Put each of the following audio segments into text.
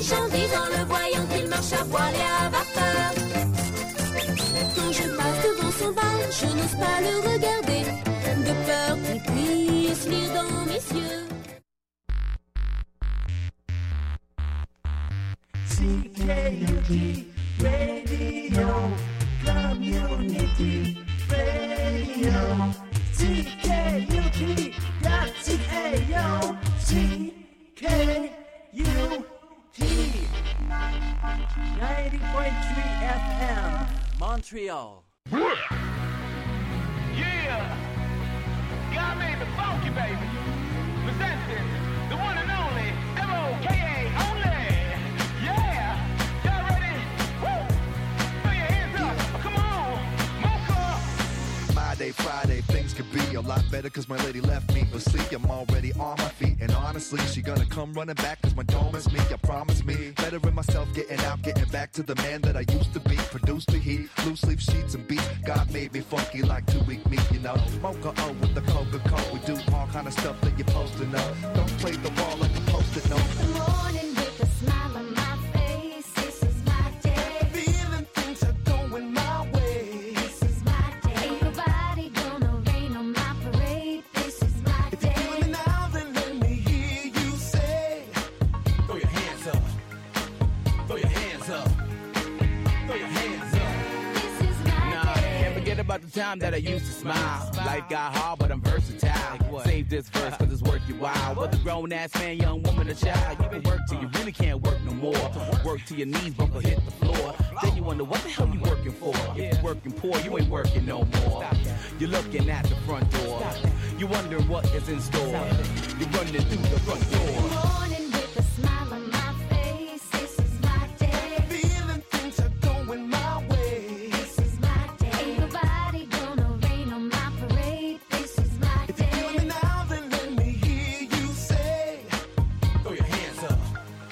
marchandises en le voyant qu'il marche à voile et à vapeur. Quand je passe devant son bar, je n'ose pas le regarder, de peur qu'il puisse lire dans mes yeux. CKUT Radio, Community Radio. CKUT.ca, CKUT 90.3 FM, Montreal. Yeah! God made me funky, baby. Presenting the one and only MOKA only. Yeah! Y'all ready? Woo! Throw your hands up. Come on. Mocha. My day, Friday, things could be a lot better cause my lady left me. But see, I'm already on my feet. And honestly, she gonna come running back cause my dome is me. I promise me. Better in myself, getting out, getting back to the man that I used to be. Produce the heat, loose leaf sheets and beats. God made me funky like 2-week meat, you know. Mocha O with the Coca-Cola. We do all kind of stuff that you're supposed to know. Don't play the ball like the post-it note. The morning with a smile on my face, this is my day. Feeling things are going my way. This is my day. Ain't nobody gonna rain on my parade. This is my If you're feeling day. now, then let me hear you say, Throw your hands up. Throw your hands up. Throw your hands up. This is my Nah, day. can't forget about the time that I used to smile. Life got hard, but I'm versatile. Save this verse, cause it's worth your while. Whether grown ass man, young woman, or child, you can work till you really can't work no more. Work till your knees buckle hit the floor. Then you wonder what the hell you working for. If you're working poor, you ain't working no more. You're looking at the front door. You're wondering what is in store. You're running through the front door. Morning with a smile on my face, this is my day. feeling things are going my way. This is my day. Ain't nobody gonna rain on my parade. This is my If you're feeling day. now, then let me hear you say, Throw your hands up.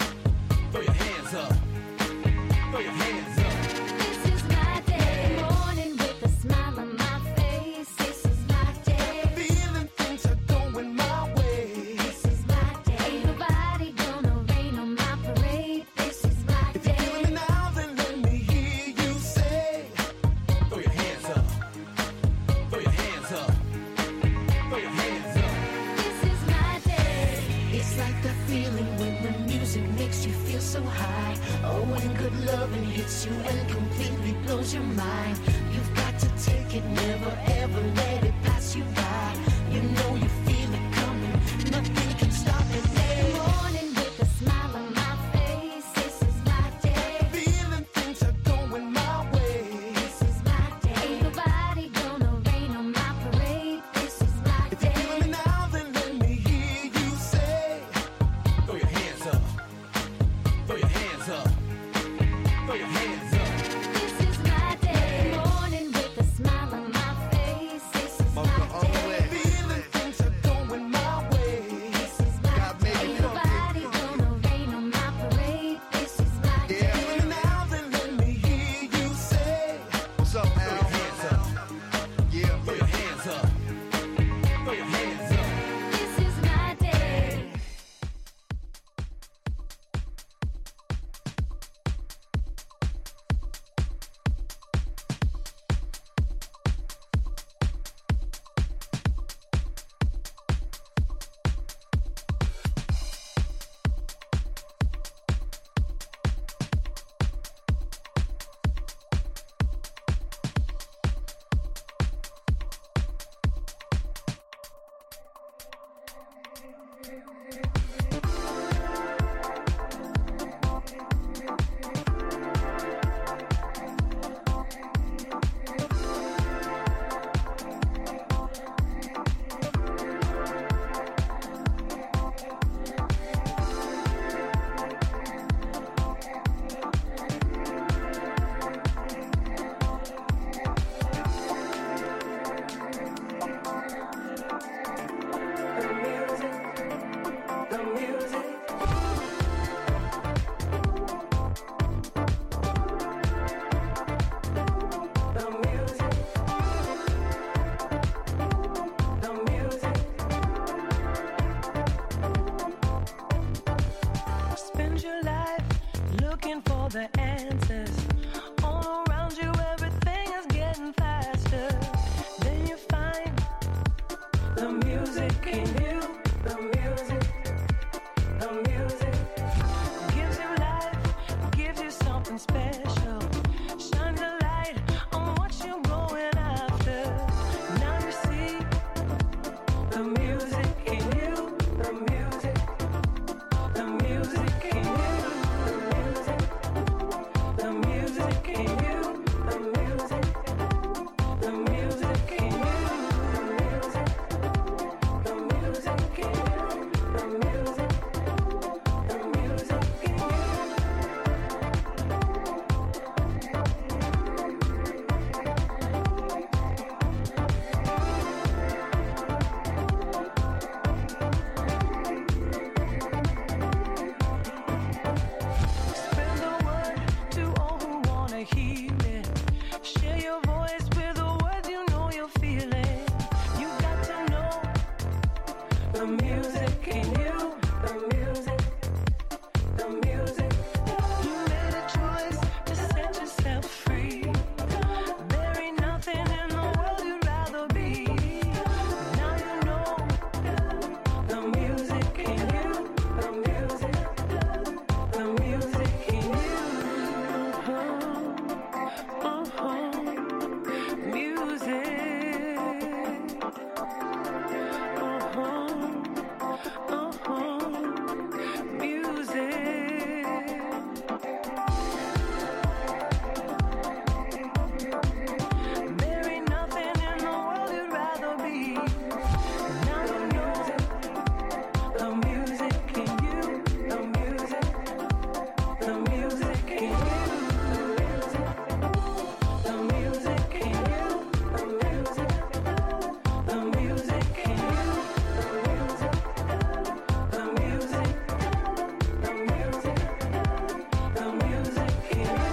Throw your hands up. Throw your hands up. This is my day. Morning with a smile on my face, this is my day. feeling things are going my way. This is my day. Ain't nobody gonna rain on my parade. This is my If you're feeling day. now, then let me hear you say, Throw your hands up. Throw your hands up. Throw your hands up. This is my day. It's like the feeling when the music makes you feel so high. Oh, when good loving hits you and completely blows your mind. You've got to take it, never ever let it pass you by. You know you feel it coming, nothing can stop it. Hey. Morning with a smile on my face, this is my day. feeling things are going my way. This is my day. Ain't nobody gonna rain on my parade. This is my If you're feeling day. now, then let me hear you say, Throw your hands up. Throw your hands up. Throw your hands up. This is my day. Morning with a smile on my face, this is Mocha my day. only. feeling things are looking for the answers. All around you, everything is getting faster. Then you find the music in you, the music, the music gives you life, gives you something special, shines a light on what you're going after. Now you see the music in you, the music, the music in you, the music in you, the music, the music in you, the music in you, the music, the music in you. Spread the word to all who wanna hear it. Share your voice with the words you know you're feeling. You got to know the music in you, the music, the music. You made a choice to set yourself free. There ain't nothing in the world you'd rather be. Now you know the music in you, the music, the music in you. There ain't nothing in the world you'd rather be. Now you know the music in you, the music, the music in you, the music in you, the music, the music in you, the music, the music, the music in you.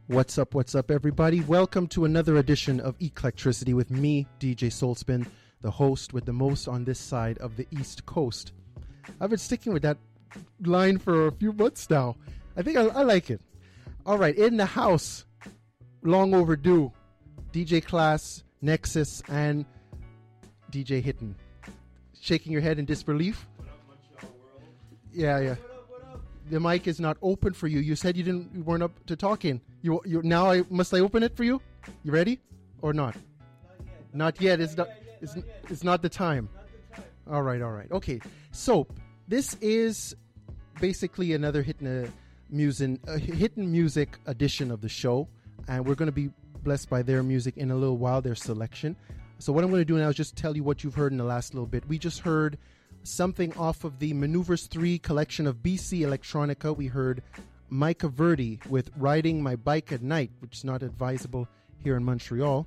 What's up, everybody? Welcome to another edition of Eclectricity with me, DJ Soulspin, the host with the most on this side of the East Coast. I've been sticking with that line for a few months now. I think I like it. All right, in the house, long overdue, DJ Class, Nexus, and DJ Hittin. Shaking your head in disbelief? Yeah. The mic is not open for you. You said you weren't up to talking. You now must I open it for you? You ready or not? Not yet. It's not the time. All right. Okay. So this is basically another Hittin' Music edition of the show, and we're going to be blessed by their music in a little while, their selection. So what I'm going to do now is just tell you what you've heard in the last little bit. We just heard something off of the Maneuvers 3 collection of BC Electronica. We heard Micah Verdi with Riding My Bike at Night, which is not advisable here in Montreal.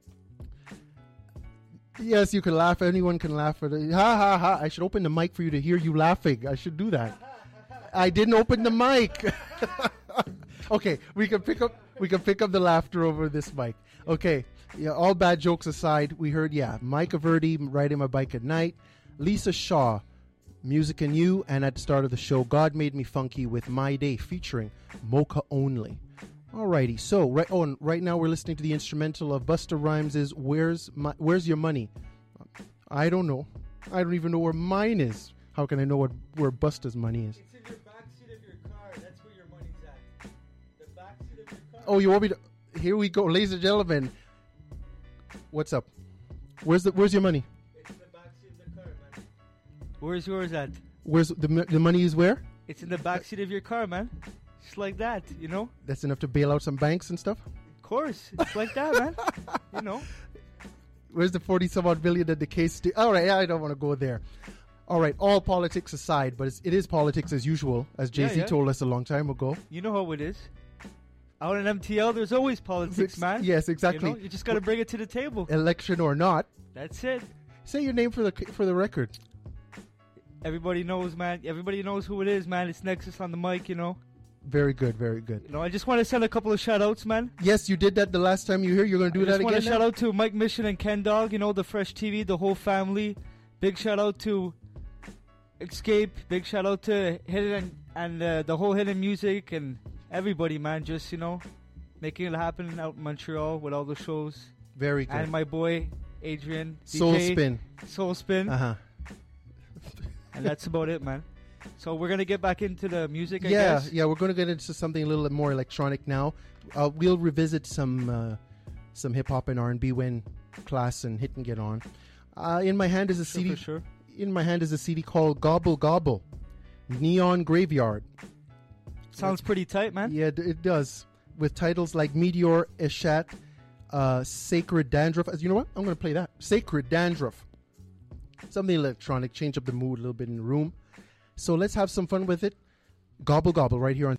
Yes, you can laugh. Anyone can laugh at it. Ha ha ha. I should open the mic for you to hear you laughing. I should do that. I didn't open the mic. Okay, we can pick up the laughter over this mic. Okay. Yeah, all bad jokes aside, we heard Micah Verdi, Riding My Bike at Night. Lisa Shaw, Music and You, and at the start of the show, God Made Me Funky with My Day featuring Mocha Only. Alrighty, so right now we're listening to the instrumental of Busta Rhymes' Where's Your Money? I don't know. I don't even know where mine is. How can I know where Busta's money is? It's in your backseat of your car. That's where your money's at. The backseat of your car. Oh, you want me to? Here we go, ladies and gentlemen. What's up? Where's your money? Where's yours at? Where's the money is where? It's in the backseat of your car, man. Just like that, you know? That's enough to bail out some banks and stuff? Of course. It's like that, man. You know? Where's the 40-some-odd billion that the case... All right, I don't want to go there. All right, all politics aside, but it is politics as usual, as Jay-Z told us a long time ago. You know how it is. Out in MTL, there's always politics, man. Yes, exactly. You just got to bring it to the table. Election or not. That's it. Say your name for the record. Everybody knows, man. Everybody knows who it is, man. It's Nexus on the mic, you know. Very good, very good. You know, I just want to send a couple of shout-outs, man. Yes, you did that the last time you were here. You're going to do that again I just want to shout out to Mike Mission and Ken Dog, you know, the Fresh TV, the whole family. Big shout-out to Escape. Big shout-out to Hidden and the whole Hidden Music and everybody, man. Just, you know, making it happen out in Montreal with all the shows. Very good. And my boy, Adrian. Soulspin. Uh-huh. And that's about it, man. So we're going to get back into the music, I guess? Yeah, we're going to get into something a little more electronic now. We'll revisit some hip-hop and R&B when Class and Hit and get on. In my hand is a CD. For sure. In my hand is a CD called Gobble Gobble, Neon Graveyard. Sounds pretty tight, man. Yeah, it does. With titles like Meteor, Eshat, Sacred Dandruff. You know what? I'm going to play that. Sacred Dandruff. Something electronic, change up the mood a little bit in the room. So let's have some fun with it. Gobble Gobble right here on...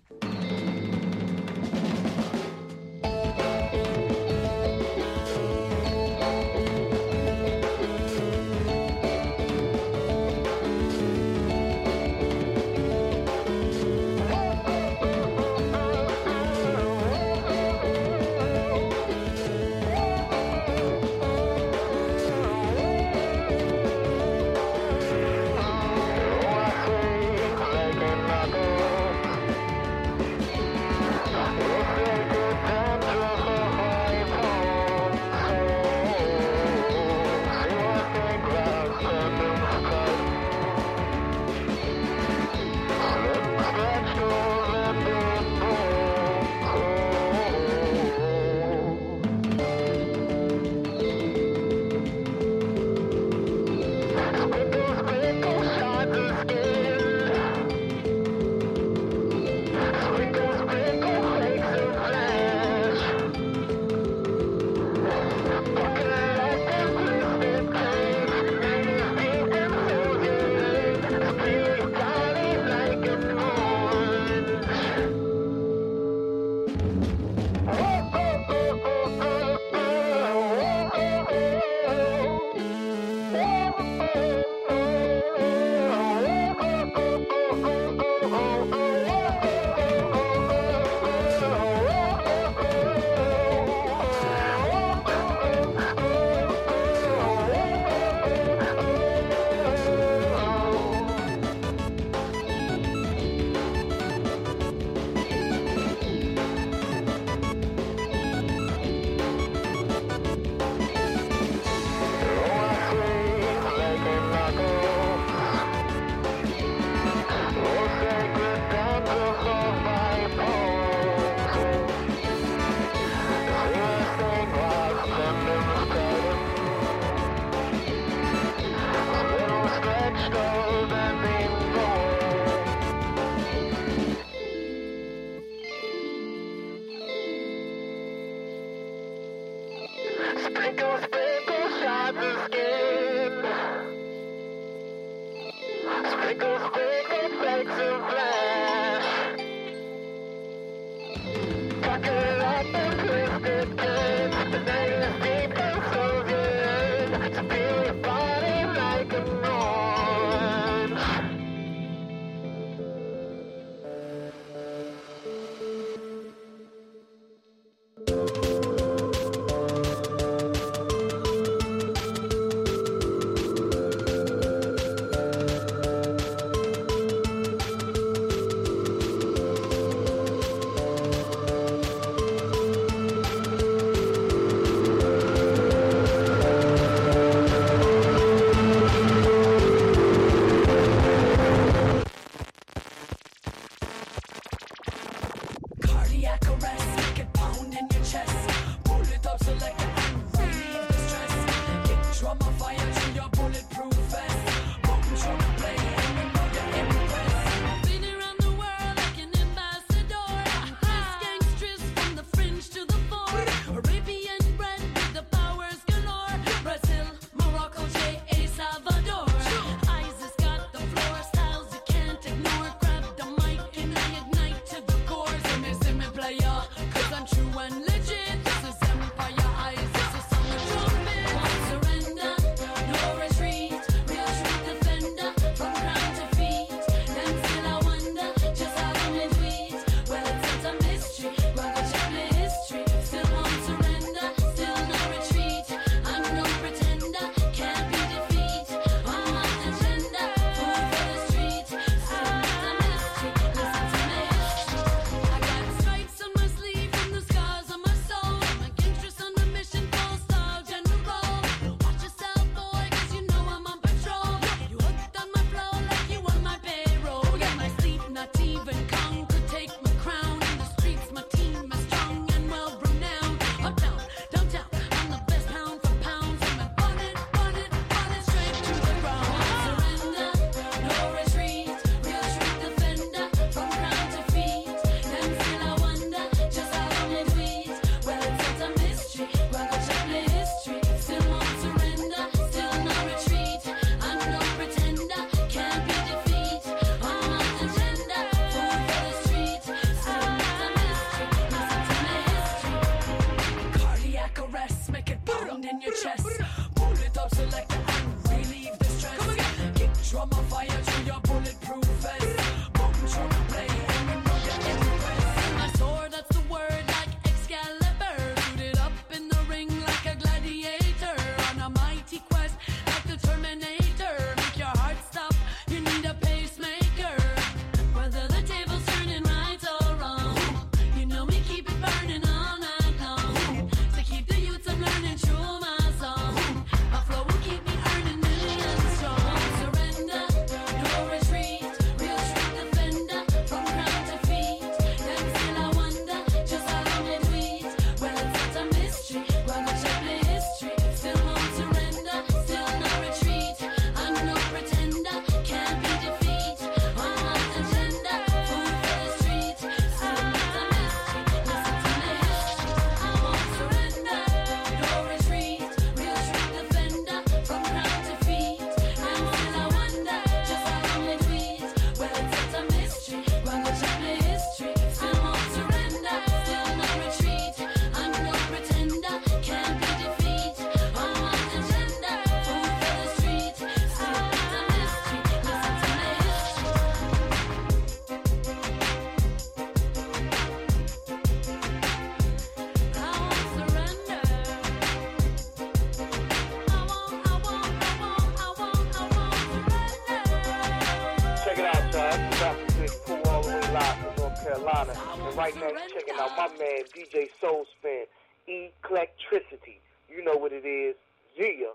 Carolina. And right now you're checking out my man DJ Soul Spin, Eclectricity. You know what it is. Yeah.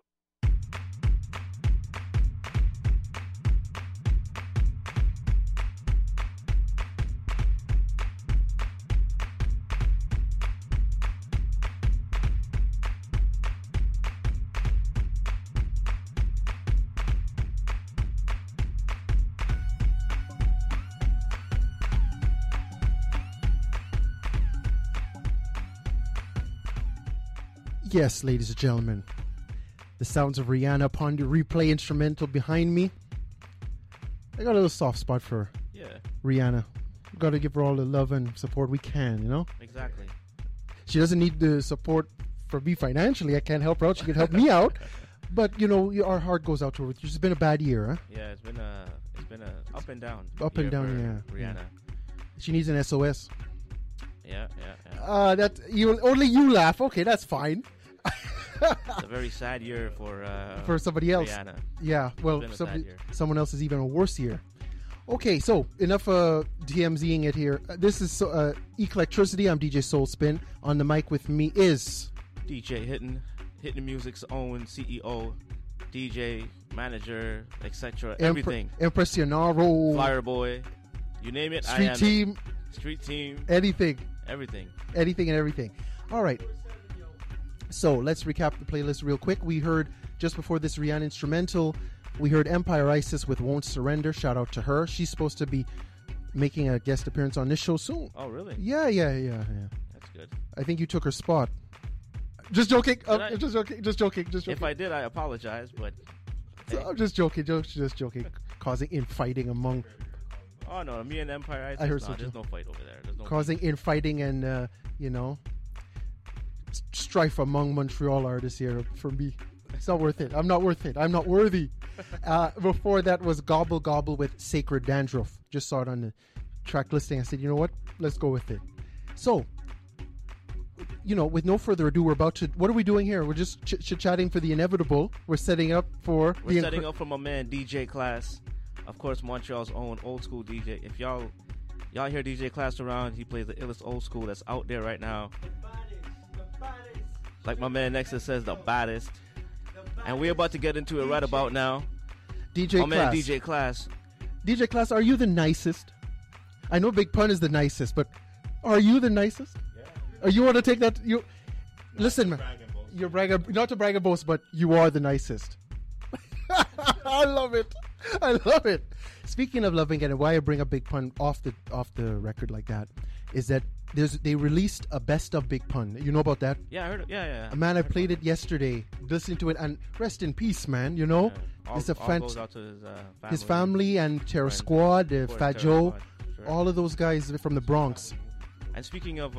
Yes, ladies and gentlemen, the sounds of Rihanna upon the replay instrumental behind me. I got a little soft spot for Yeah, Rihanna. Got to give her all the love and support we can, you know? exactly. She doesn't need the support from me financially. I can't help her out. She can help me out. But, you know, our heart goes out to her. It's been a bad year, huh? Yeah, it's been a up and down. Up and year down, for yeah. Rihanna. She needs an SOS. Yeah, yeah. That only you laugh. Okay, that's fine. It's a very sad year For somebody else. Rihanna. Yeah, well, It's been a sad year. someone else is even a worse year. Okay, so enough DMZing it here. This is Eclectricity. I'm DJ Soul Spin. On the mic with me is DJ Hitting Music's own CEO, DJ, manager, etc. Everything. Impressionaro. Flyer boy, you name it. I Street am team. it. Street team. Anything. Everything. Anything and everything. All right. So let's recap the playlist real quick. We heard just before this Rihanna instrumental, we heard Empire Isis with Won't Surrender. Shout out to her. She's supposed to be making a guest appearance on this show soon. Oh, really? Yeah. That's good. I think you took her spot. Just joking. I? Just joking. If I did, I apologize, but I'm just joking. Just joking. Causing infighting among. oh no, me and Empire Isis, I heard no, so there's too. no fight over there. There's no Causing infighting and strife among Montreal artists here for me. It's not worth it. I'm not worth it. I'm not worthy. Before that was Gobble Gobble with Sacred Dandruff. Just saw it on the track listing. I said, you know what? Let's go with it. So, with no further ado, we're about to. What are we doing here? We're just chit-chatting for the inevitable. We're setting up for. We're setting up for my man DJ Class, of course, Montreal's own old school DJ. If y'all hear DJ Class around, he plays the illest old school that's out there right now. Like my man Nexus says, the baddest. And we're about to get into it right about now. DJ my Class. man DJ Class. DJ Class, are you the nicest? I know Big Pun is the nicest, but are you the nicest? Yeah. You want to take that? Listen, man. You're not to brag and boast, but you are the nicest. I love it. I love it. Speaking of loving it, and why I bring up Big Pun off the record like that is that they released a best of Big Pun. You know about that? Yeah, I heard it. Yeah. Man, I played it yesterday. Listened to it, and rest in peace, man. You know, it's a all goes out to his family and Terror friends. Squad, Of course, Fat Terror Joe, Squad, sure. all of those guys from the Bronx. And speaking of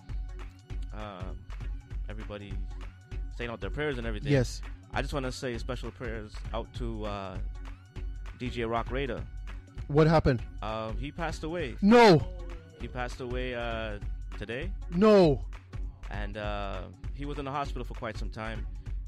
everybody saying out their prayers and everything, Yes. I just want to say special prayers out to DJ Rock Raider. What happened? He passed away. No. He passed away today, No. and he was in the hospital for quite some time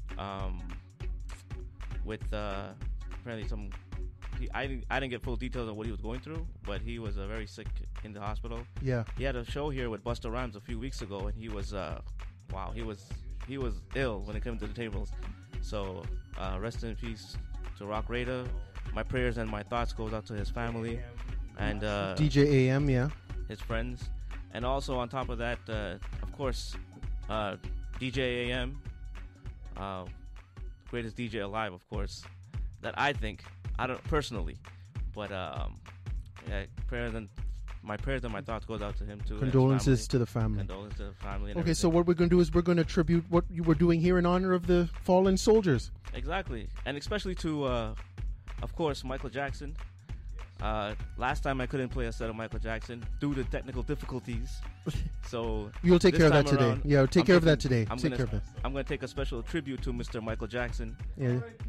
with apparently some. I didn't get full details on what he was going through, but he was very sick in the hospital. Yeah. He had a show here with Busta Rhymes a few weeks ago, and he was he was ill when it came to the tables. So rest in peace to Rock Raider. My prayers and my thoughts goes out to his family and DJ AM, yeah. his friends, and also on top of that, of course, DJ AM, greatest DJ alive, of course. That I think, I don't personally, but yeah, my prayers and my thoughts goes out to him too. and his Condolences family. to the family. Condolences to the family. And Okay, so everything. what we're going to do is we're going to tribute what you were doing here in honor of the fallen soldiers. Exactly, and especially to, of course, Michael Jackson. Last time I couldn't play a set of Michael Jackson due to technical difficulties. So You'll take this care of that time today. around, Yeah, take I'm care of that taking- today. I'm Take gonna, care of that. I'm going to take a special tribute to Mr. Michael Jackson Yeah.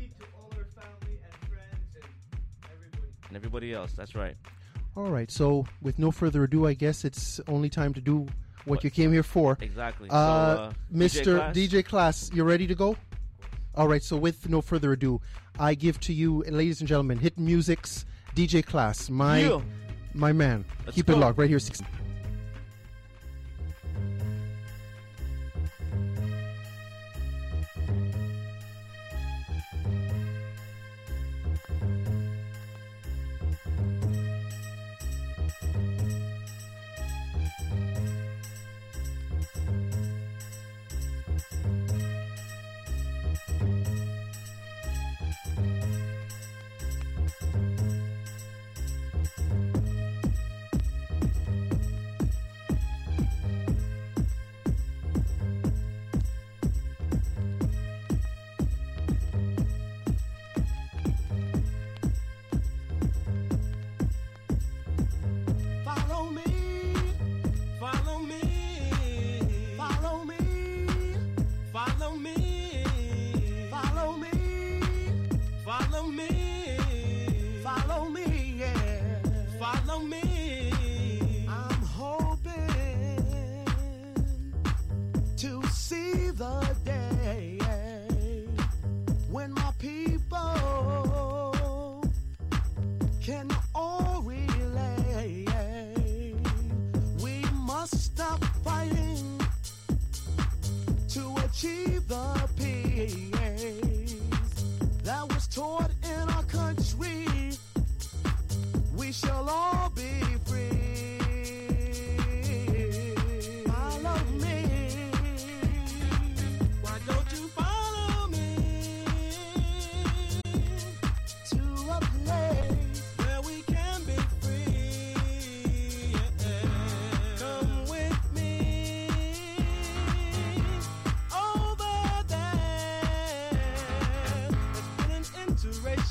and everybody else. That's right. All right. So, with no further ado, I guess it's only time to do what you came here for. Exactly. Mr. Class? DJ Class, you ready to go? All right. So, with no further ado, I give to you, ladies and gentlemen, Hit Music's DJ Class, Yeah. my man. Let's Keep go. it locked right here. 6.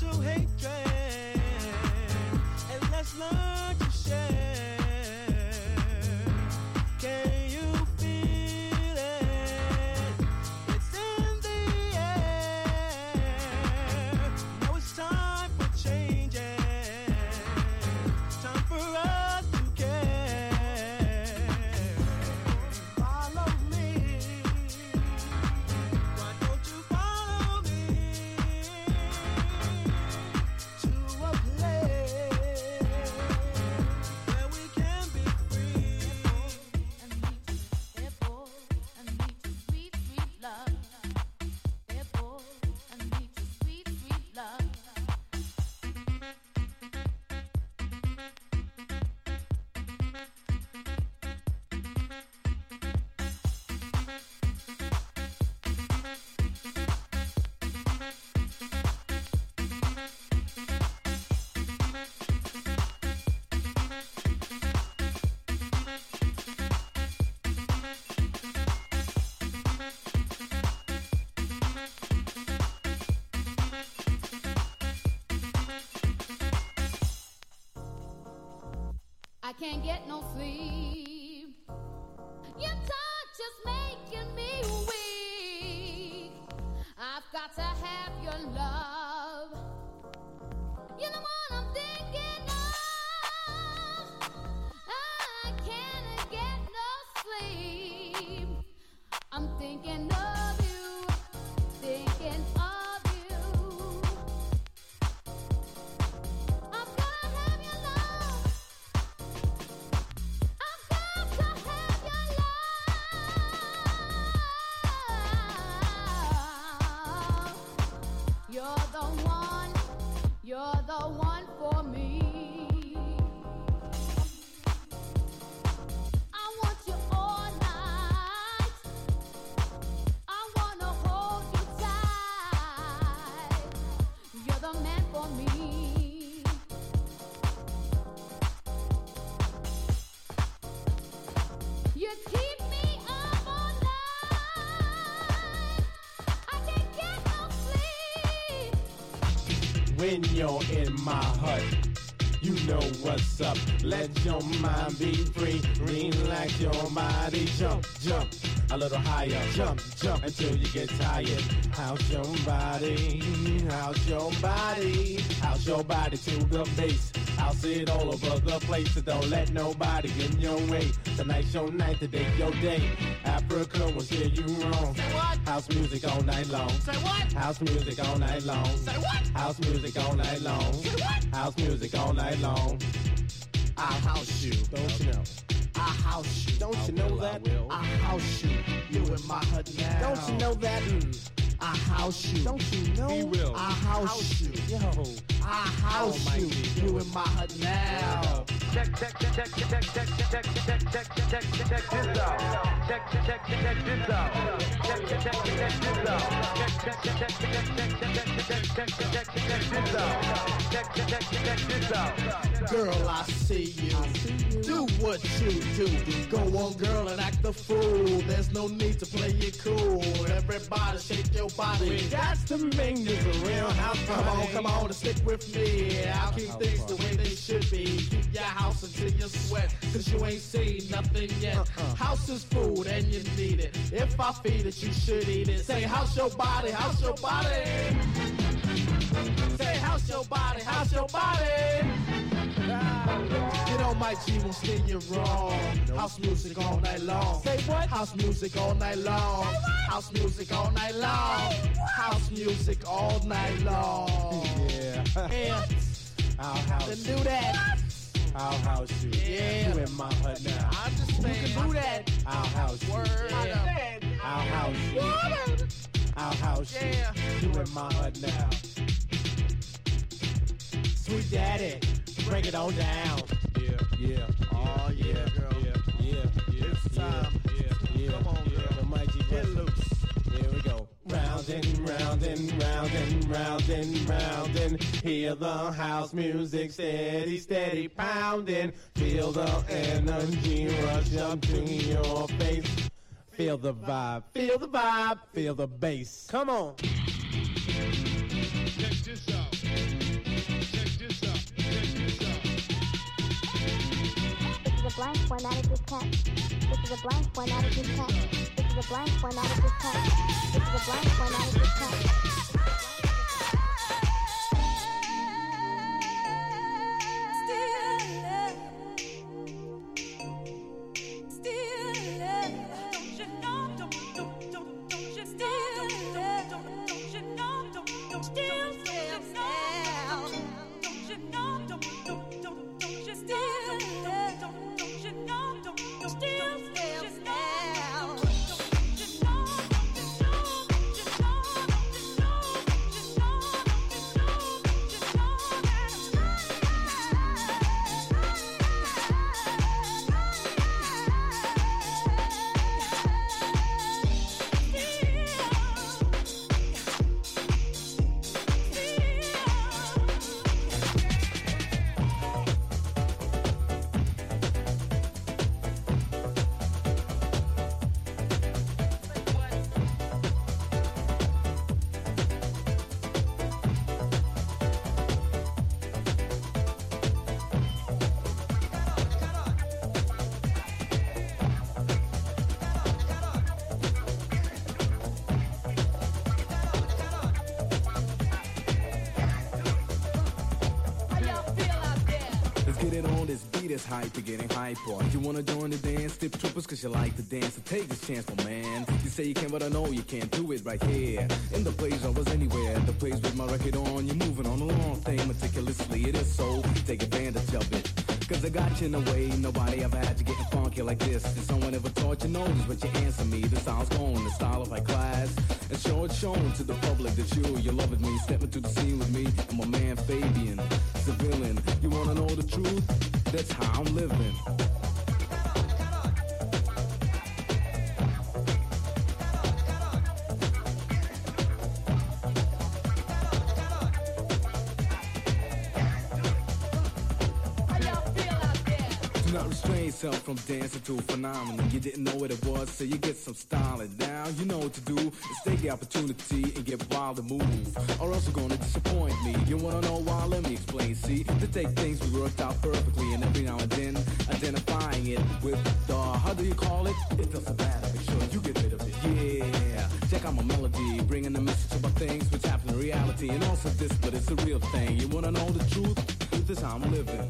to hatred, and let's learn to share. Can you feel it? It's in the air. Now it's time for changes. Time for us to care. Follow me. Why don't you follow me to a place where we can be free? I can't get no sleep. Your touch is making me weak. I've got to have your love. You're the one I'm thinking of. I can't get no sleep. I'm thinking of you, thinking of you. I've got to have your love. I've got to have your love. You're the one for me. I want you all night. I wanna hold you tight. You're the man for me. You keep me up all night. I can't get no sleep. When you're in my hut, you know what's up. Let your mind be free. Relax your body. Jump, jump a little higher. Jump, jump until you get tired. How's your body? How's your body? How's your body to the base? I'll sit all over the place, so don't let nobody in your way. Tonight's your night, today's your day. Africa will steer you wrong. Say what? House music all night long. Say what? House music all night long. Say what? House music all night long. Say what? House music all night long. I'll house you. Don't you know? I'll house you. Don't you know that? I'll house you. You in my hut now. Don't you know that? I'll house you. Don't you know? He will. I'll house you. Yo. I'll house you. You in my hut now. Check this out. Check this out. Check this out. Check this out. Check this out. Girl, I see you. Do what you do. Go on, girl, and act the fool. There's no need to play it cool. Everybody shake your body. We got to make this a real house party. Come on, and stick with me. I'll keep things the way they should be. Keep your house until you sweat, cause you ain't seen nothing yet. House is food and you need it. If I feed it, you should eat it. Say, house your body, house your body. Say, house your body, house your body. You know my G won't steer you wrong. House music all night long. Say what? House music all night long. House music all night long. House music all night long. Yeah. Yeah. I'll house Then you. do that. I'll house you. Yeah. You in my hut now. I'm just saying. You can do that. I'll house you. Yeah. I'll house you. I'll house you. Yeah. You in my hut now. Sweet daddy, break it on down. Yeah, yeah. Oh, yeah, girl. Yeah, yeah, yeah. It's time. Yeah. Come on, girl. The mighty Get loose. Here we go. Round and round and round and round and round and hear the house music steady, steady pounding. Feel the energy rush up to your face. Feel the vibe, feel the vibe, feel the bass. Come on. Check this out. blank formatted this text. This is a blank formatted this text. This is a blank formatted this text. This is a blank formatted this text. This hype, you're getting hyper. You wanna join the dance? Tip troopers cause you like to dance. So take this chance, my man. You say you can, but I know you can't do it right here. In the place I was anywhere, the place with my record on. You're moving on a long thing meticulously. It is so, take advantage of it. Cause I got you in a way nobody ever had you getting funky like this. If someone ever taught you notice what you answer me. The style's gone, the style of high class. And show it's shown to the public that you love it me. Step into the scene with me and my man Fabian, civilian. You wanna know the truth? That's how I'm living. Not restrain yourself from dancing to a phenomenon. You didn't know what it was, so you get some styling. Now you know what to do. Is take the opportunity and get wild and move, or else you're gonna disappoint me. You wanna know why? Let me explain. See, to take things we worked out perfectly, and every now and then identifying it with the, how do you call it? It doesn't matter. Make sure you get rid of it. Yeah, check out my melody, bringing the message about things which happen in reality, and also this, but it's a real thing. You wanna know the truth? This is how I'm living.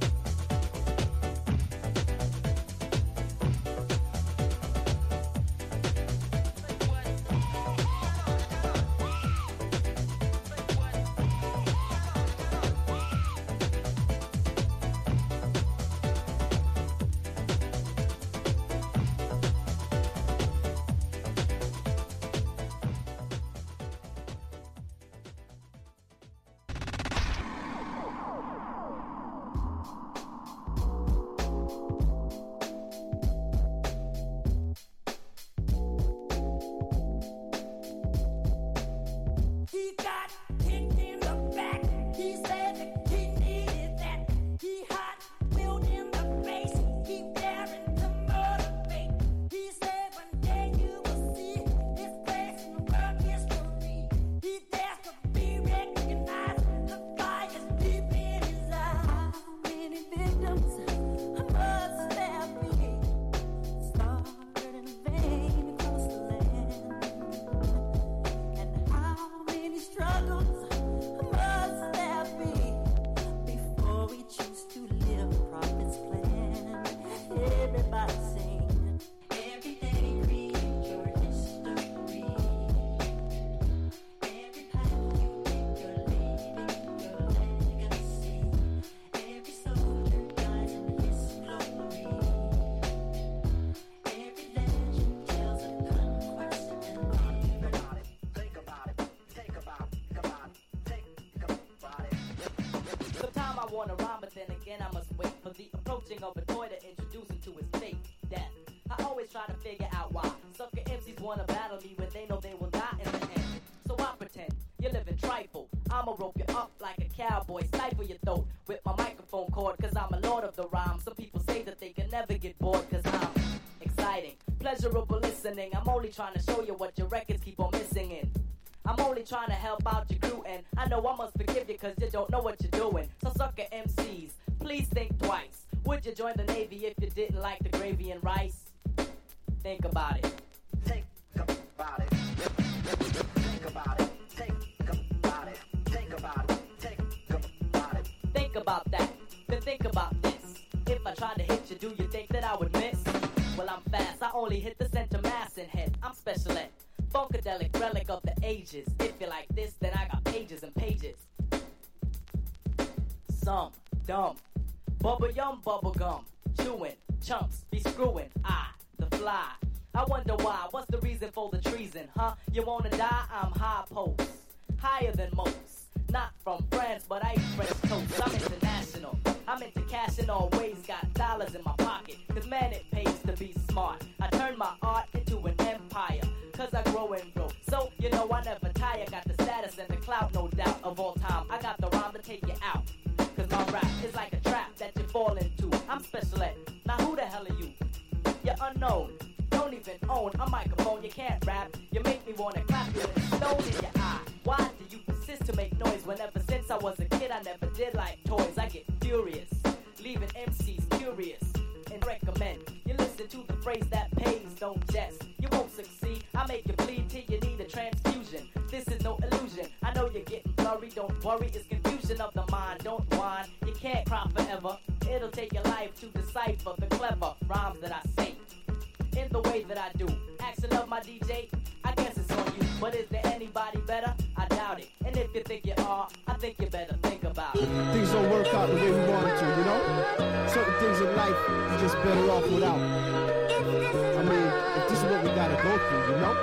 Of a toy to introduce him to his fate, death. I always try to figure out why sucker MCs wanna battle me when they know they will die in the end. So I pretend you're living trifle. I'ma rope you up like a cowboy, stifle your throat with my microphone cord, cause I'm a lord of the rhyme. Some people say that they can never get bored, cause I'm exciting, pleasurable listening. I'm only trying to show you what your records keep on missing in. I'm only trying to help out your crew, and I know I must forgive you cause you don't know what you're doing. So sucker MCs, please think twice. Would you join the Navy if you didn't like the gravy and rice? Think about it. Think about it. Think about it. Think about it. Think about it. Think about it. Think about that. Then think about this. If I tried to hit you, do you think that I would miss? Well, I'm fast. I only hit the center mass and head. I'm special ed. Funkadelic relic of the ages. If you like this, then I got pages and pages. Some dumb. Bubble yum, bubble gum. Chewing, chunks, be screwing. The fly. I wonder why. What's the reason for the treason, huh? You wanna die? I'm high post. Higher than most. Not from France, but I eat French toast. I'm international. I'm into cash and always got dollars in my pocket. Cause man, it pays to be smart. I turn my art into an empire. Cause I grow and grow. So, you know I never tire. Got the status and the clout, no doubt. Of all time, I got the rhyme to take you out. Cause my rap is like a trap that you fall into. I'm special ed. Now who the hell are you? You're unknown. Don't even own a microphone. You can't rap. You make me wanna clap you with a stone in your eye. Why do you persist to make noise when ever since I was a kid I never did like toys? I get furious, leaving MCs curious and recommend you listen to the phrase that pays, don't jest. You won't succeed. I make you bleed till you need a transfusion. This is no illusion. I know you're getting blurry. Don't worry, it's confusion of the mind. Don't whine. You can't cry forever. It'll take your life to decipher the clever rhymes that I say in the way that I do. Action of my DJ, I guess it's on you. But is there anybody better? I doubt it. And if you think you are, I think you better think about it. Things don't work out the way we want it to, you know? Certain things in life, you're just better off without. I mean, if this is what we gotta go through, you know?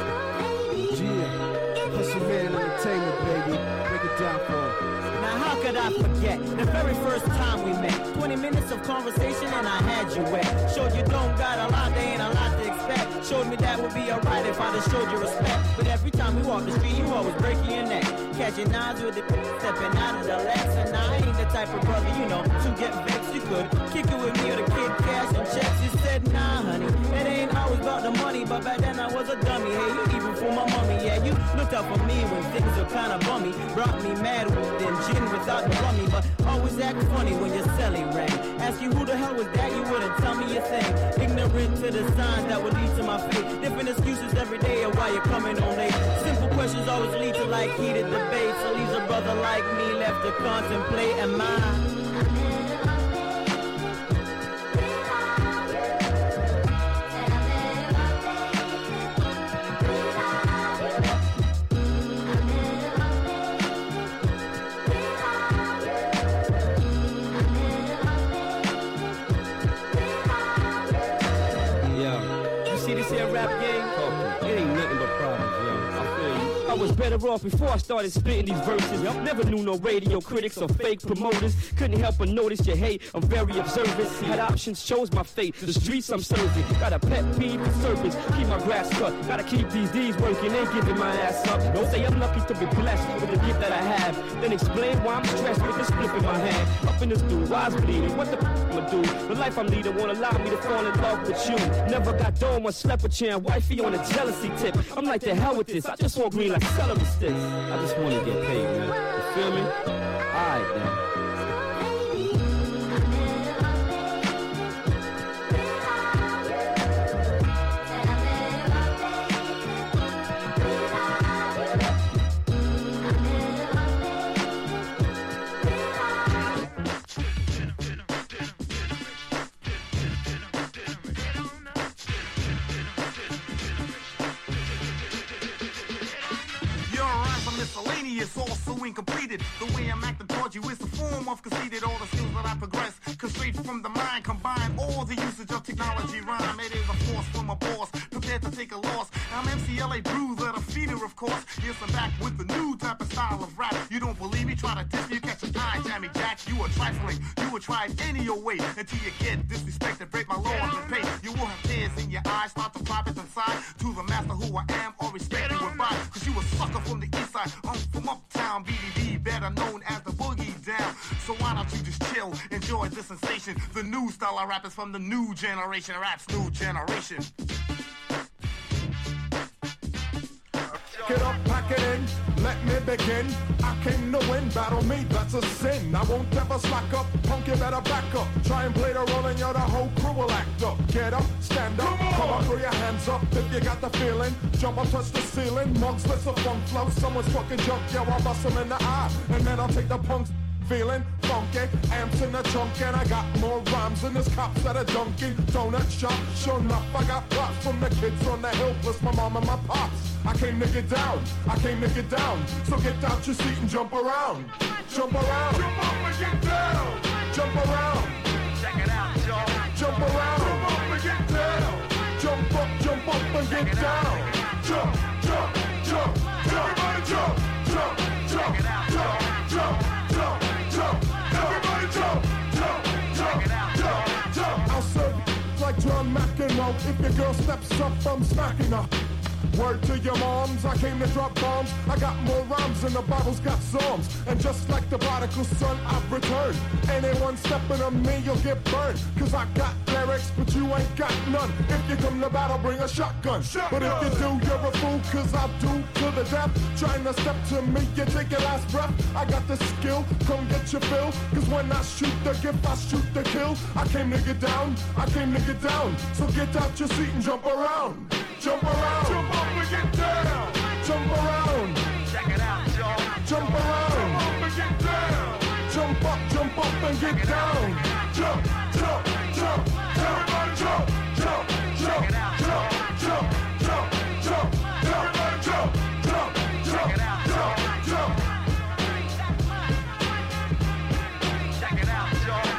Yeah. Hustle Man Entertainment, baby. Break it down for him. Now how could I forget the very first time we met? 20 minutes of conversation and I had you wet. Showed you don't got a lot, there ain't a lot to expect. Showed me that would be alright if I just showed you respect. But every time we walk the street, you always breaking your neck. Catching knives with it, stepping out of the legs. And I ain't the type of brother, you know, to get vexed. You could kick it with me or the kid cash and checks. You said, nah, honey, it ain't always about the money. But back then I was a dummy. Hey, you even fool my mommy. Yeah, you looked out for me when things were kinda bummy. Brought me mad with them gin without the rummy. But always act funny when your celly rang. Ask you who the hell was that, you wouldn't tell me a thing. Ignorant to the signs that would lead to my fate. Different excuses every day of why you're coming on late. Simple questions always lead to like heated debates. So leaves a brother like me left to contemplate. Am I? I was better off before I started spitting these verses. Never knew no radio critics or fake promoters. Couldn't help but notice your hate. I'm very observant. Had options, chose my fate. The streets I'm serving. Got a pet peeve for serpents. Keep my grass cut. Gotta keep these D's working. Ain't giving my ass up. Don't say I'm lucky to be blessed with the gift that I have. Then explain why I'm stressed with this flip in my hand. Up in this dude, why's bleeding? What the I'ma do? The life I'm leading won't allow me to fall in love with you. Never got dome or slept with you and wifey on a jealousy tip. I'm like, the hell with this. I just want green like celery sticks. I just want to get paid, man. You feel me? Alright, man. Miscellaneous, also incompleted. The way I'm acting towards you is a form of conceited. All the skills that I progress, cause straight from the mind, combine all the usage of technology rhyme. It is a force from a boss, prepared to take a loss. I'm MCLA Bruiser, the feeder, of course. Yes, I'm back with the new type of style of rap. You don't believe me? Try to diss me, you catch an eye, Jammy Jack. You are trifling, you will try it any your way until you get disrespected, break my laws and pay. You will have tears in your eyes, start to pop it inside to the master who I am, or respect you would buy. Cause you a sucker from the east side. I'm from uptown, BDD, better known as the Boogie Down. So why don't you just chill, enjoy the sensation. The new style of rap is from the new generation. Rap's new generation. Get up, pack it in, let me begin. I came to win, battle me, that's a sin. I won't ever slack up, punk, you better back up. Try and play the role and you're the whole crew will act up. Get up, stand up, come on, throw your hands up if you got the feeling. Jump up, touch the ceiling, mugs, let's a funk flow. Someone's fucking junk, yo, I'll bust them in the eye. And then I'll take the punks. Feeling funky, amps in the trunk, and I got more rhymes than this cops that are dunking. Donut shop, sure enough, I got props from the kids on the hill, plus my mom and my pops. I came to get down, I came to get down. So get out your seat and jump around. Jump around, jump up and get down. Jump around, check it out, y'all. Jump around, jump up and get down. Jump up and get down. Jump, jump, jump, jump. Everybody jump, jump, jump, jump, jump. Everybody jump, jump, jump, jump, jump. I'll serve you like John McEnroe. If your girl steps up, I'm smacking her. Word to your moms, I came to drop bombs. I got more rhymes than the Bible's got psalms. And just like the prodigal son, I've returned. Anyone stepping on me, you'll get burned. Cause I got lyrics, but you ain't got none. If you come to battle, bring a shotgun. But if you do, you're a fool, cause I do to the death. Trying to step to me, you take your last breath. I got the skill, come get your fill. Cause when I shoot the gift, I shoot the kill. I came to get down, I came to get down. So get out your seat and jump around. Jump around, jump up and get down. Jump around, check it out, y'all. Jump around, jump up and get down. Jump up and get down. Jump, jump, jump, everybody jump, jump, jump, jump, jump, jump, jump, everybody jump, jump, jump, jump, jump. Check it out, y'all.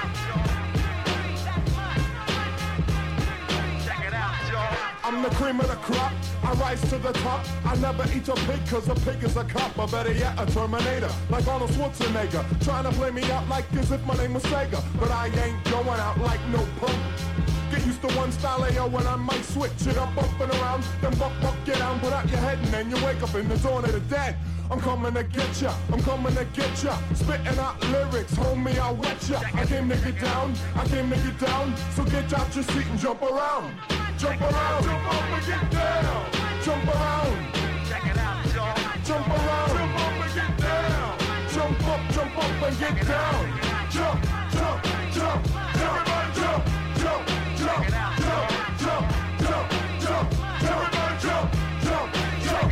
Check it out, y'all. I'm the cream of the crop, I rise to the top. I never eat a pig cause a pig is a cop. Or better yet, a Terminator, like Arnold Schwarzenegger. Trying to play me out like as if my name was Sega. But I ain't going out like no punk. Get used to one style AO when I might switch it up and around. Then buck, get down, put out your head and then you wake up in the dawn of the dead. I'm coming to get ya, I'm coming to get ya. Spitting out lyrics, homie, I'll wet ya. I came to get down, I came to get down. So get out your seat and jump around. Jump around, jump up and get down. Jump around, check it out, y'all. Jump around, jump up and get down. Jump up and get down. Jump, jump, jump, everybody jump, jump, jump, jump, jump, jump, jump, everybody jump, jump, jump.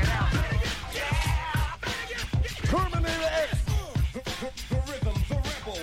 Terminator X, the rhythm, the rebel.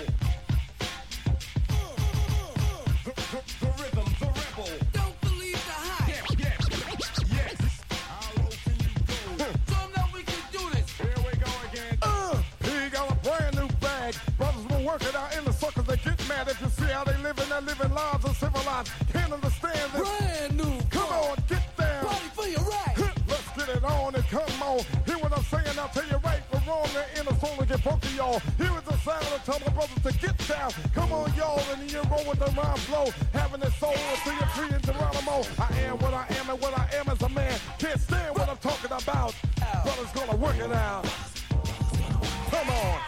The rhythm, the rebel. Don't believe the hype. Yes. How low can you go? Some know we can do this. Here we go again. He got a brand new bag. Brothers will work it out in the suckers. They get mad if you see how they living. They're living lives of civilized. Can't understand this. Brand new. Come on, get down. Party for your right. Let's get it on and come on. Hear what I'm saying? I'll tell you right or wrong. They're in the soul and get funky, y'all. Here is the sound of tell my brothers to get down. Come on, y'all, and you roll with the rhyme flow. Having it soul until you're free in Geronimo. I am what I am, and what I am as a man. Can't stand what I'm talking about. Brothers gonna work it out. Come on.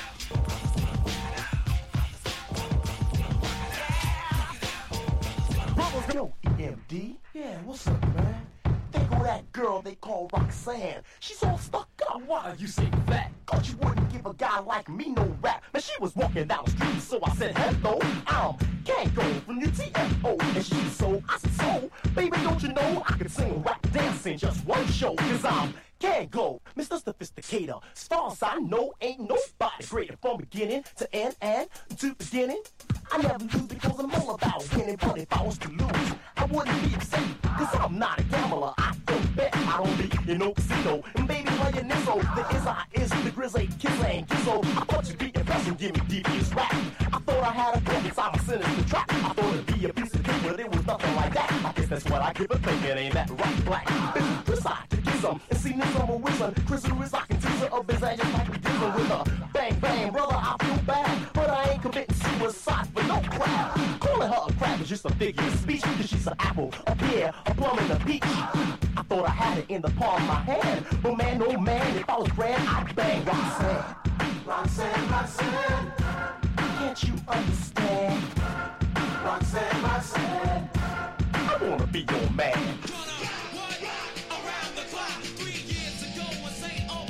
Brothers, yo, EMD. Yeah, what's up, man? Think of that girl they call Roxanne. She's all stuck up. Why you say that? Cause you wouldn't give a guy like me no rap. Man, she was walking down the street, so I said, hello, I'm Kango from the TFO. And she so, I said, so, baby, don't you know I can sing, rap, dance in just one show. Cause I'm Kango, Mr. Sophisticator. As far as I know, ain't nobody greater from beginning to end and to beginning. I never lose because I'm all about winning, but if I was to lose, I wouldn't be upset, cause I'm not a gambler. I don't bet, I don't be in no casino. And baby, playing this old, the is the grizzly, kiss ain't gizzo. I thought you'd be impressed and give me devious rap. I thought I had a gun inside my sinister trap. I thought it'd be a piece of cake, but it was nothing like that. I guess that's what I give a thinking, ain't that right, black? Business side to get some, and see this I'm a wizard. Crystal is like a teaser of his ass, just like we dealing with her. Bang, bang, brother, I feel bad, but I ain't committing suicide for no crap. Calling her a crab is just a figure of speech, cause she's an apple, a pear, a plum, and a peach. I thought I had it in the palm of my hand, but man, oh man, if I was grand, I'd bang Roxanne. Roxanne, Roxanne, can't you understand? Roxanne, Roxanne, I wanna be your man. Around the clock, 3 years ago, I say, oh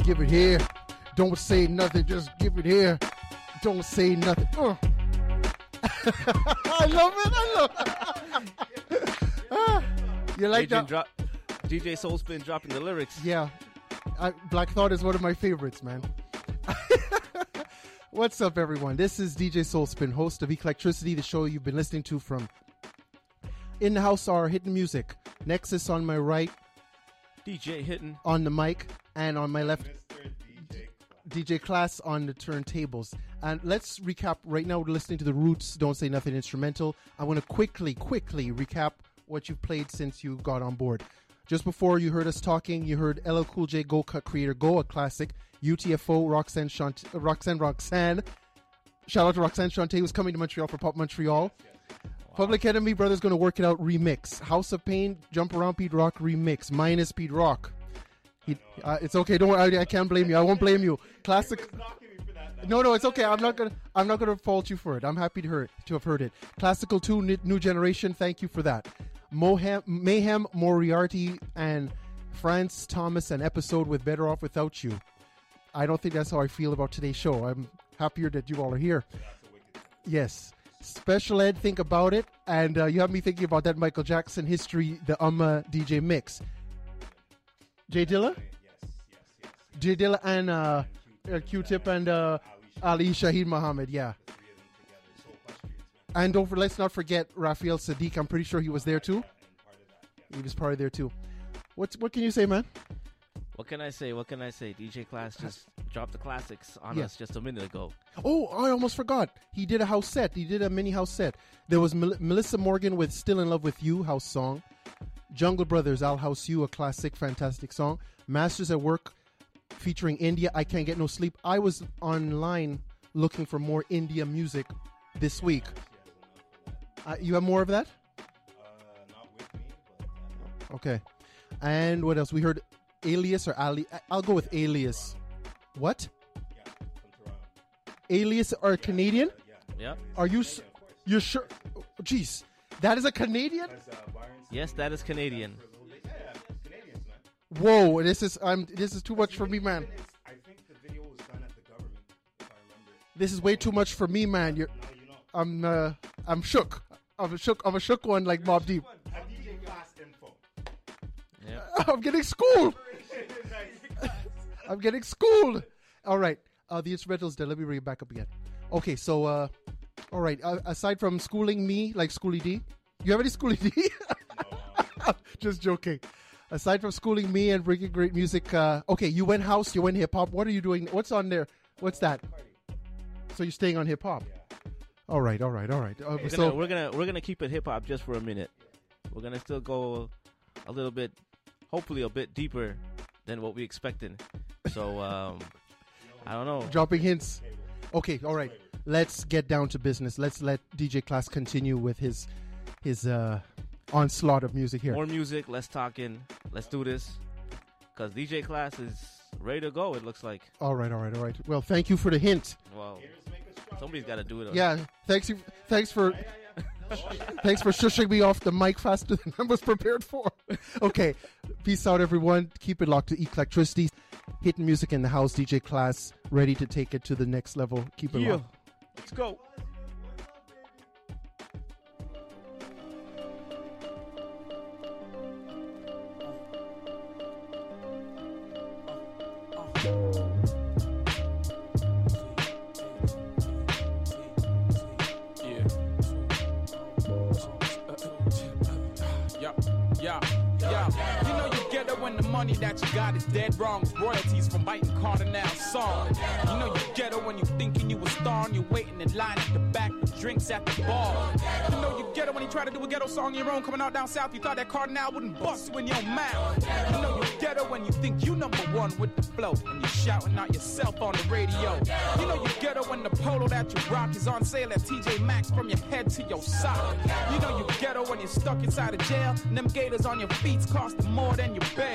give it here. Don't say nothing, just give it here. Don't say nothing. I love it. You like that? DJ Soulspin dropping the lyrics. Yeah. Black Thought is one of my favorites, man. What's up, everyone? This is DJ Soulspin, host of Eclectricity, the show you've been listening to from In the House are Hidden Music. Nexus on my right. DJ Hitting. On the mic. And on my left, DJ Class on the turntables. And let's recap. Right now, we're listening to the Roots, Don't Say Nothing instrumental. I want to quickly recap what you've played since you got on board. Just before you heard us talking, you heard LL Cool J Go Cut Creator Go, a classic. UTFO, Roxanne. Shout out to Roxanne Shante, who's coming to Montreal for Pop Montreal. Wow. Public Enemy, Brothers Gonna Work It Out remix. House of Pain, Jump Around Pete Rock remix. Minus Pete Rock. It's okay. Don't worry. I can't blame you. I won't blame you. Classic. No, it's okay. I'm not gonna fault you for it. I'm happy to have heard it. Classical 2, New Generation. Thank you for that. Mayhem, Moriarty, and France Thomas, an episode with Better Off Without You. I don't think that's how I feel about today's show. I'm happier that you all are here. Yes. Special Ed, Think About It. And you have me thinking about that Michael Jackson history, the DJ mix. Jay Dilla? Yes. Jay Dilla and Q-Tip and Ali Shaheed Muhammad, yeah. And let's not forget Raphael Sadiq. I'm pretty sure he was there too. He was probably there too. What can you say, man? What can I say? DJ Class just dropped the classics on us just a minute ago. Oh, I almost forgot. He did a house set. He did a mini house set. There was Melissa Morgan with Still in Love with You, house song. Jungle Brothers, I'll House You, a classic, fantastic song. Masters at Work featuring India, I Can't Get No Sleep. I was online looking for more India music this week. You have more of that? Not with me, but... Okay. And what else? We heard Alias or Ali. I'll go with Alias. What? Yeah, from Toronto. Alias are Canadian? Yeah. Are you? You're sure? Jeez, that is a Canadian? Yes, that is Canadian. Yeah, Canadians, man. Whoa, this is too much for me, man. I think the video was done at the government, if I remember. This is way too much for me, man. I'm shook. I'm a shook one like Mobb Deep. DJ Class info. Yeah. I'm getting schooled. I'm getting schooled. All right. The instrumental's done. Let me bring it back up again. Okay, so, all right. Aside from schooling me, like Schoolie D, you have any Schoolie D? No. Just joking. Aside from schooling me and bringing great music, okay, you went house, you went hip hop. What are you doing? What's on there? What's that? So you're staying on hip hop? Yeah. All right. We're gonna keep it hip hop just for a minute. We're gonna still go a little bit, hopefully a bit deeper than what we expected. So I don't know. Dropping hints. Okay, all right. Let's get down to business. Let's let DJ Class continue with his onslaught of music here. More music, less talking. Let's do this. Because DJ Class is ready to go, it looks like. All right. Well, thank you for the hint. Well, somebody's got to do it. Yeah, thanks for shushing me off the mic faster than I was prepared for. Okay, peace out, everyone. Keep it locked to Eclectricity. Hitting music in the house. DJ Class ready to take it to the next level. Keep it locked. Let's go. You know you get it when the money that you got is dead wrong. Royalties from biting Cardinal song. You know you get it when you thinking you a star and you're waiting in line at the back with drinks at the bar. You know you get it when you try to do a ghetto song your own coming out down south. You thought that Cardinal wouldn't bust you in your mouth. You know you get it when you think you number one with the flow and you're shouting out yourself on the radio. You know you get it when the polo that you rock is on sale at TJ Maxx from your head to your sock. You know you get it when you're stuck inside a jail and them gators on your feet costing more than your bed.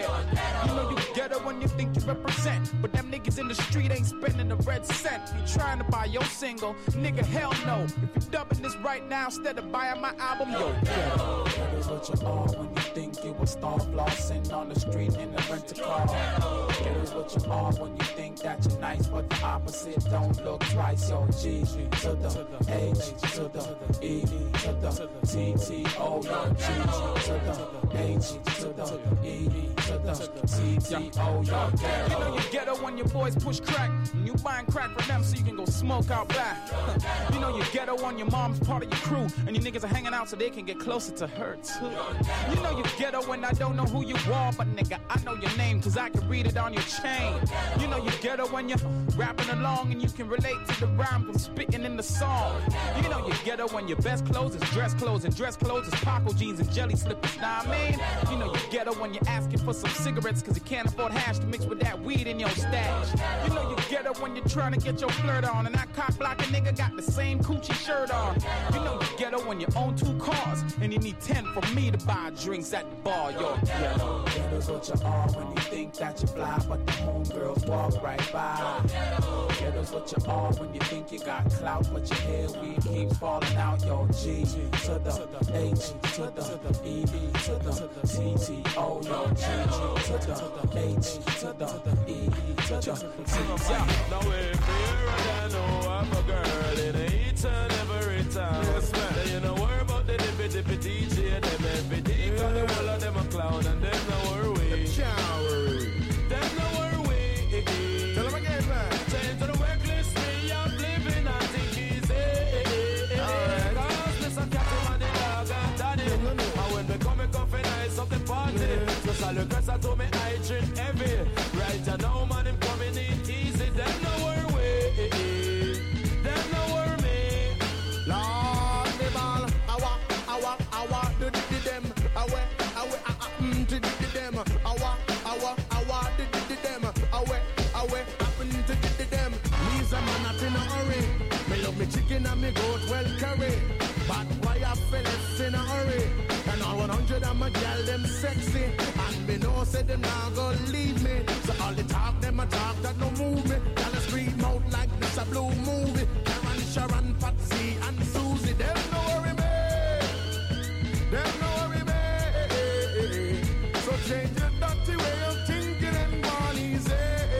Yeah. You know you ghetto when you think you represent, but them niggas in the street ain't spending a red cent. You trying to buy your single, nigga, hell no. If you dubbing this right now instead of buying my album, yo, ghetto. Ghetto's what you are when you think you a star, flossing on the street in a rent-a-car. Ghetto's what you are when you think that you're nice, but the opposite don't look twice. Yo, G to the H to the E to the T T O. Yo, G to the H to the E to the T T O. Yo, you know you ghetto when your boys push crack, and you buying crack for them so you can go smoke out back. You know you ghetto when your mom's part of your crew, and your niggas are hanging out so they can get closer to her too. You know you ghetto when I don't know who you are, but nigga, I know your name cause I can read it on your chain. You know you ghetto when you're rapping along and you can relate to the rhymes I'm spitting in the song. You know you ghetto when your best clothes is dress clothes and dress clothes is Paco jeans and jelly slippers, nah I mean? You know you ghetto when you're asking for some cigarettes cause you can't afford hash to mix with that weed in your stash. You know you ghetto when you're trying to get your flirt on and that cock blocking nigga got the same coochie shirt on. You know you ghetto when you own 2 cars and you need 10 from me to buy drinks at the bar. Yo, ghetto. Ghetto's what you are when you think that you fly, but the homegirls walk right by. Ghetto's what you are when you think you got clout, but your hair weed keeps falling out. Yo, G to the H to the E to the T T O. Yo, G to the H to the E to the T T O. Now we're here and know I'm a girl in each and every time. Yes, man. You know worry about the dippy DJ and them every day. Cause the whole of them a clown and them no worry. Them no worry. Tell them again, man. Change to the workless way of living, I think easy. Alright. Cause Mr. Captain and the dog and daddy. And when me come for nice up the party. Just all the girls that told me I drink heavy. Right now, man, him coming in easy. Them no worry. Them no worry. Lord, the ball, I walk, do them, away, to them, away, happen to them. Me's a man not in a hurry. Me love me chicken and me goat well curry. But why a fellas in a hurry? And all 100 of my gal them sexy. And me know say them not gonna leave me. So all the talk them a talk that no move me. Gal a scream out like this a blue movie. Karen, Sharon, Patsy and Susie. Them no worry me. Them no worry me. So change your dirty way of thinking and born easy.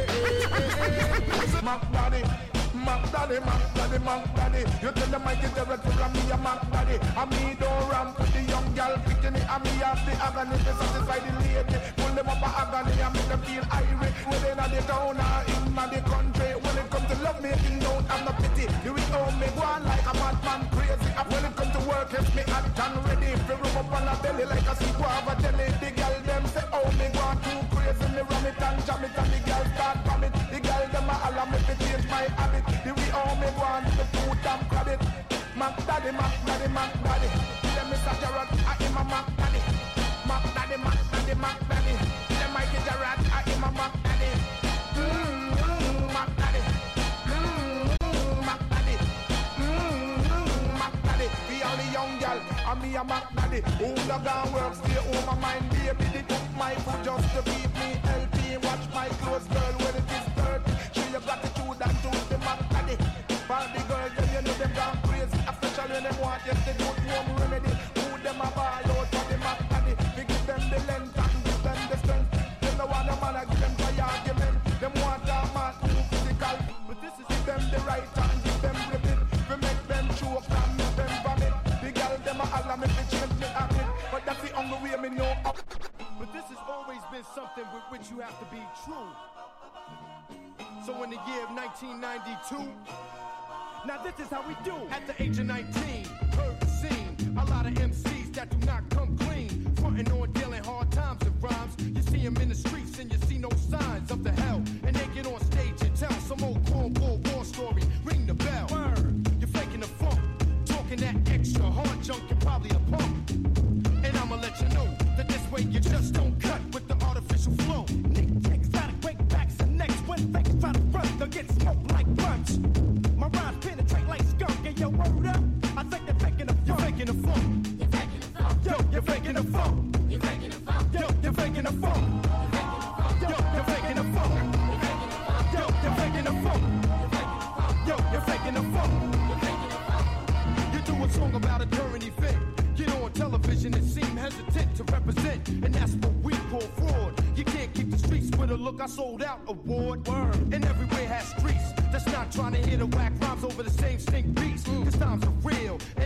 Mac Daddy. You tell them I get the red from me a Mac Daddy. And me don't ramp with the young gal picking it. And me have the agony to satisfy the lady. Pull them up a agony and make them feel irate. Whether in the town or in the country. When it comes to love making, don't have no pity. You will owe me go on like a madman crazy. And when it comes to work, if me act and ready. If you rub up on a belly like a sea guava jelly. The gal them say, oh me go on too crazy. Me ram it and jam it and the gal start vomit. The gal them a holla me to change my habit. The we all me go on the food and credit. Mac Daddy. Them Mr. Jarrett, I am a Mac Daddy. Mac Daddy. Them Mikey Jarrett, I am a Mac Daddy. Mac Daddy. Mac Daddy. We all the young gal, and me a Mac Daddy. Who the gun work, stay home my mind, baby. They took my food just to keep me healthy. Watch my clothes, girl, when it is dirty. Show your gratitude and choose the Mac Daddy. For the girls, them you know them gone crazy. Especially when them want just to do home remedy. Who them a buy out for the Mac Daddy. We give them the length and give them the strength. Them no want a man to give them for argument. Them want a man who physical. But this is give them the right and give them the bit. We make them choke and make them vomit. The girl them a holla me to change me habit. But that's the only way me know. But this has always been something with which you have to be true. So in the year of 1992, now this is how we do. At the age of 19, heard the scene. A lot of MCs that do not come clean. Frontin' on dealing hard times and rhymes. You see them in the streets and you see no signs of the hell. And they get on stage and tell some old cornball war story. Ring the bell. Word. You're faking the funk. Talking that extra hard junk, you're probably a punk. And I'ma let you know that this way you just don't cut with the artificial flow. Nick checks, gotta break backs and necks. When fakes try to front, they'll get smoked like punch. My rhymes penetrate like skunk, and yo, word up. I think they're faking the funk. You're faking the funk. Yo, you're faking the funk. Yo, you're faking the funk. song about a current event. Get on television and seem hesitant to represent, and that's what we call fraud. You can't keep the streets with a look I sold out award. And everywhere has streets that's not trying to hear the whack rhymes over the same stink beats. Cause times are real